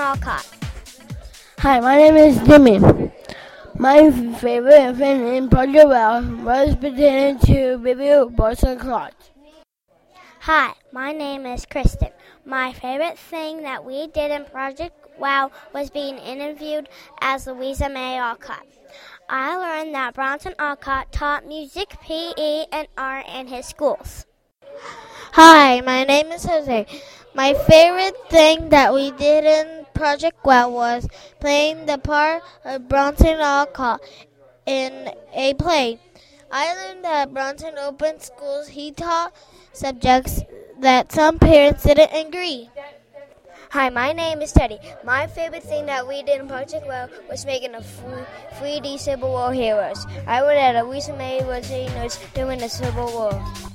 Alcott. Hi, my name is Jimmy. My favorite thing in Project Well was pretending to baby Boston Clark. Hi, my name is Kristen. My favorite thing that we did in Project Wow was being interviewed as Louisa May Alcott. I learned that Bronson Alcott taught music, PE, and art in his schools. Hi, my name is Jose. My favorite thing that we did in Project Well was playing the part of Bronson Alcott in a play. I learned that Bronson opened schools. He taught subjects that some parents didn't agree. Hi, my name is Teddy. My favorite thing that we did in Project Well was making a 3D Civil War heroes. I read that Louisa May was during the Civil War.